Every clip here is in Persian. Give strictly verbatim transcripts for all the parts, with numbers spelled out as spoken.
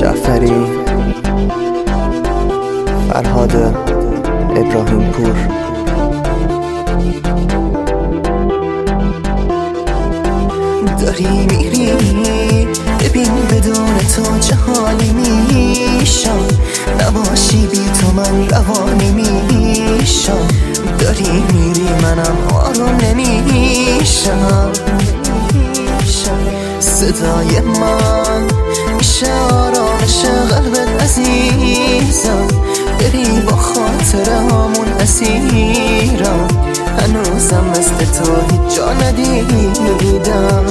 جعفری، فرهاد ابراهیم پور. داری میری ببین بدون تو چه حالی میشم، نباشی بی تو من روانی میشم. داری میری منم آروم نمیشم، صدای من میشه آرامش قلبت عزیزم. بری با خاطره همون اسیرم، هنوزم مثل تو هیچ جا ندیدم.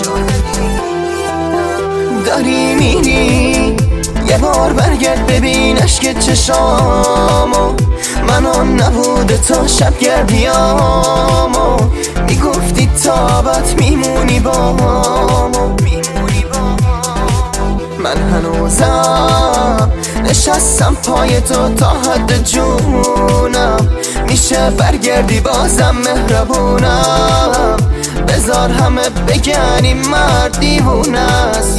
داری میری یه بار برگرد ببین عشق چشامو، من آن نبوده تا شب گردیامو. میگفتی تابت میمونی با من، هنوزم نشستم پای تو تا حد جونم. میشه برگردی بازم مهربونم، بذار همه بگن این مرد دیوونه است.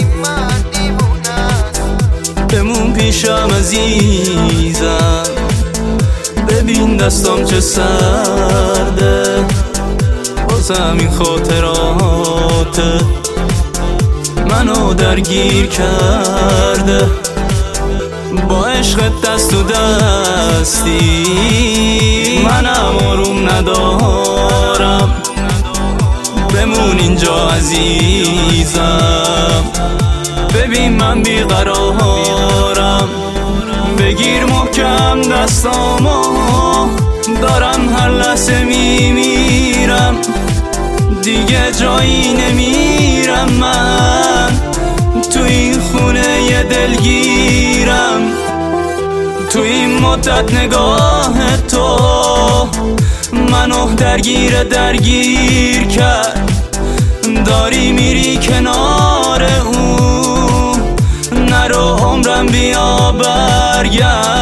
بمون پیشم عزیزم، ببین دستم چه سرده، بازم این خاطرات منو درگیر کرده. با عشقت دست و دستی منم آروم ندارم، بمون اینجا عزیزم، ببین من بیقرارم. بگیر محکم دستامو، دارم هر لحظه میمیرم، دیگه جایی نمیرم من، تو این خونه یه دلگیرم. تو این مدت نگاه تو منو درگیر درگیر کرد. داری میری کنار اون، نرو عمرم بیا برگرد.